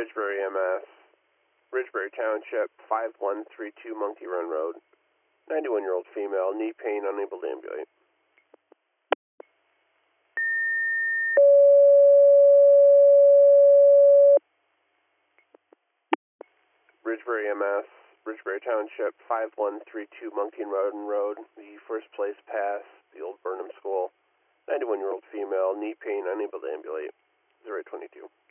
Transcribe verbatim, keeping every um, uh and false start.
Ridgebury, M S, Ridgebury Township, five one three two Monkey Run Road, ninety-one-year-old female, knee pain, unable to ambulate. Ridgebury, M S, Ridgebury Township, five one three two Monkey Run Road, the first place pass, the old Burnham School, ninety-one-year-old female, knee pain, unable to ambulate, zero eight twenty-two.